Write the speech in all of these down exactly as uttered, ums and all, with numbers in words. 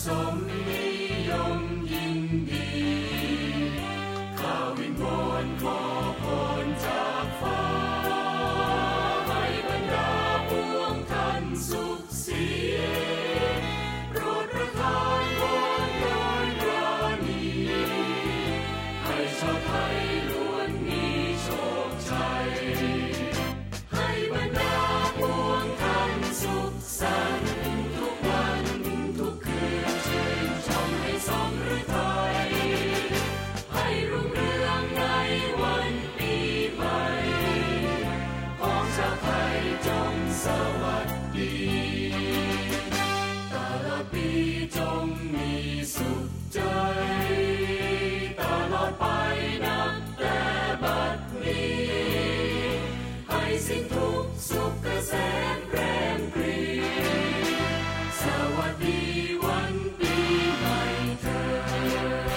สมนิยมยินดีข้าวิงวอนขอพรจากฟ้าให้บรรดาปวงท่านสุขสีโปรดประทานพรโดยปราณีให้ชาวไทยล้วนมีโชคชัยให้บรรดาปวงท่านสุขสันต์ทุกวันทุกคืนชื่นชมให้สมฤทัยให้รุ่งเรืองในวันปีใหม่ของชาวไทยจงสวัสดีตลอดปีจงมีสุขใจตลอดไปนับแต่บัดนี้ให้สิ้นทุกข์สุขเกษมแปรมปรีสวัสดีวันปีใหม่เถิด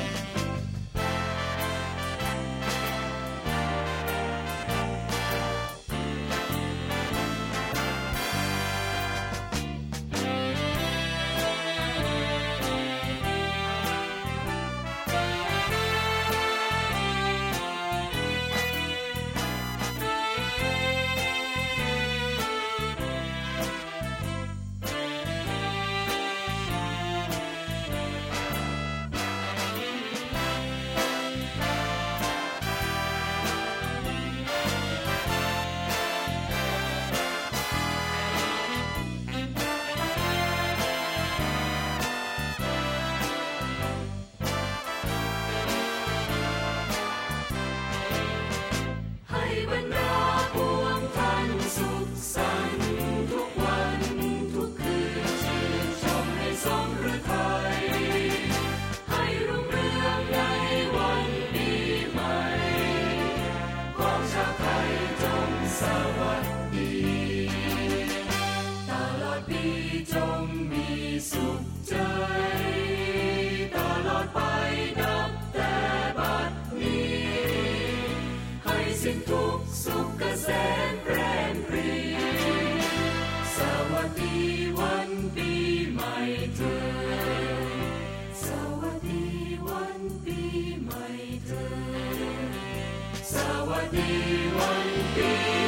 บรรดาปวงท่านสุขสันต์ทุกวันทุกคืนชื่นชมให้สมฤทัยให้รุ่งเรืองในวันปีใหม่ของชาวไทยจงสวัสดีตลอดปีจงมีสุขใจตลอดไปนับแต่บัดนี้ให้สิ้นทุกข์สุขเกษมแปรมปรีสวัสดีวันปีใหม่เถิดสวัสดีวันปีใหม่เถิดสวัสดีวันปี